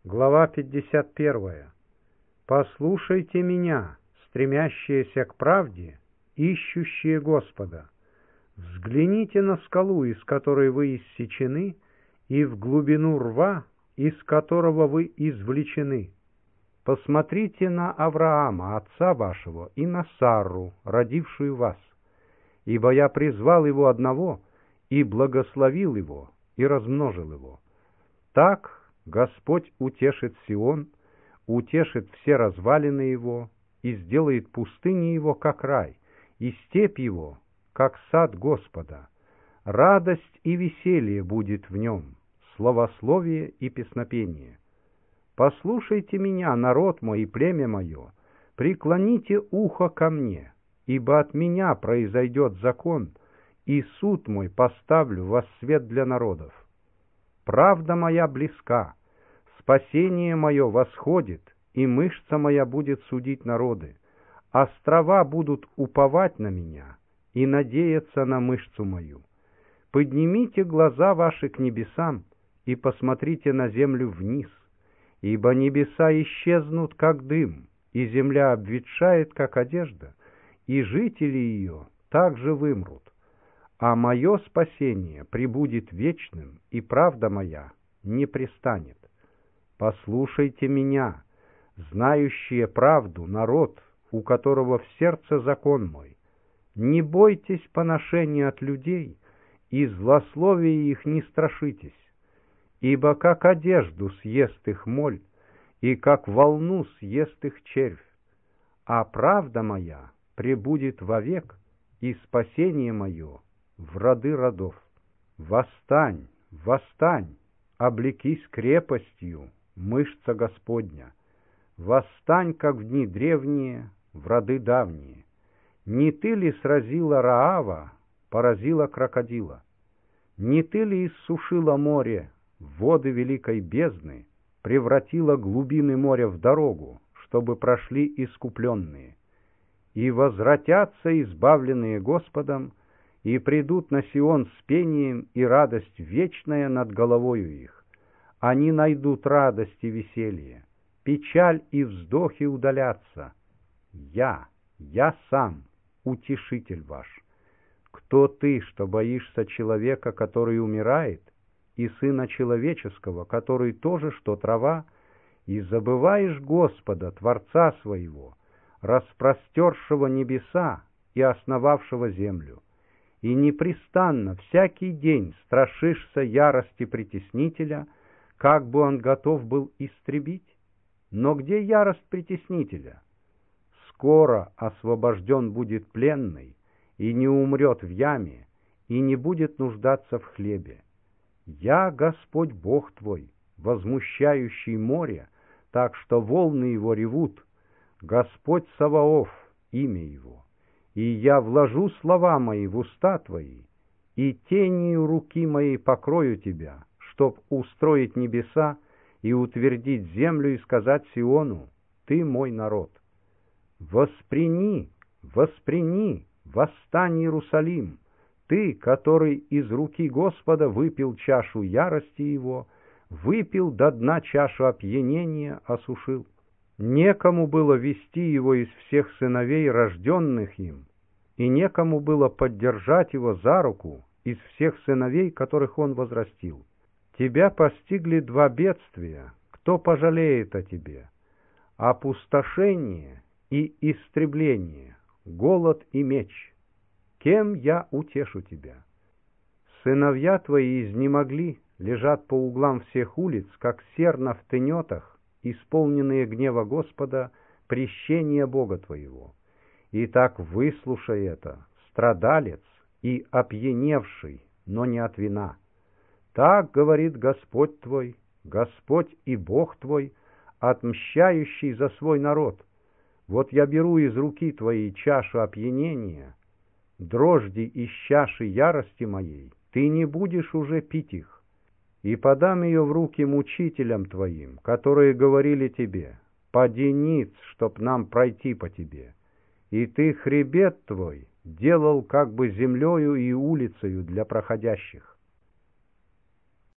Глава 51. «Послушайте меня, стремящиеся к правде, ищущие Господа. Взгляните на скалу, из которой вы иссечены, и в глубину рва, из которого вы извлечены. Посмотрите на Авраама, отца вашего, и на Сарру, родившую вас. Ибо я призвал его одного, и благословил его, и размножил его. Так Господь утешит Сион, утешит все развалины его, и сделает пустыни его, как рай, и степь его, как сад Господа. Радость и веселье будет в нем, славословие и песнопение. Послушайте меня, народ мой и племя мое, преклоните ухо ко мне, ибо от меня произойдет закон, и суд мой поставлю во свет для народов. Правда моя близка, спасение мое восходит, и мышца моя будет судить народы. Острова будут уповать на меня и надеяться на мышцу мою. Поднимите глаза ваши к небесам и посмотрите на землю вниз, ибо небеса исчезнут, как дым, и земля обветшает, как одежда, и жители ее также вымрут. А мое спасение пребудет вечным, и правда моя не престанет. Послушайте меня, знающие правду, народ, у которого в сердце закон мой. Не бойтесь поношения от людей, и злословия их не страшитесь, ибо как одежду съест их моль, и как волну съест их червь. А правда моя пребудет вовек, и спасение мое в роды родов. Восстань, восстань, облекись крепостью, мышца Господня. Восстань, как в дни древние, в роды давние. Не ты ли сразила Раава, поразила крокодила? Не ты ли иссушила море, воды великой бездны, превратила глубины моря в дорогу, чтобы прошли искупленные? И возвратятся избавленные Господом, и придут на Сион с пением, и радость вечная над головою их. Они найдут радость и веселье, печаль и вздохи удалятся. Я сам, утешитель ваш. Кто ты, что боишься человека, который умирает, и сына человеческого, который тоже, что трава, и забываешь Господа, Творца своего, распростершего небеса и основавшего землю, и непрестанно всякий день страшишься ярости притеснителя, как бы он готов был истребить? Но где ярость притеснителя? Скоро освобожден будет пленный, и не умрет в яме, и не будет нуждаться в хлебе. Я Господь Бог твой, возмущающий море, так что волны его ревут, Господь Саваоф, имя его. И я вложу слова мои в уста твои, и тенью руки моей покрою тебя, чтоб устроить небеса и утвердить землю и сказать Сиону: ты мой народ. Восприни, восприни, восстань, Иерусалим, ты, который из руки Господа выпил чашу ярости его, выпил до дна чашу опьянения, осушил. Некому было вести его из всех сыновей, рожденных им, и некому было поддержать его за руку из всех сыновей, которых он возрастил. Тебя постигли два бедствия, кто пожалеет о тебе? Опустошение и истребление, голод и меч. Кем я утешу тебя? Сыновья твои изнемогли, лежат по углам всех улиц, как серна в тынетах, исполненные гнева Господа, прещения Бога твоего. Итак, выслушай это, страдалец и опьяневший, но не от вина. Так говорит Господь твой, Господь и Бог твой, отмщающий за свой народ. Вот я беру из руки твоей чашу опьянения, дрожди из чаши ярости моей, ты не будешь уже пить их. И подам ее в руки мучителям твоим, которые говорили тебе: поди ниц, чтоб нам пройти по тебе. И ты хребет твой делал как бы землею и улицею для проходящих.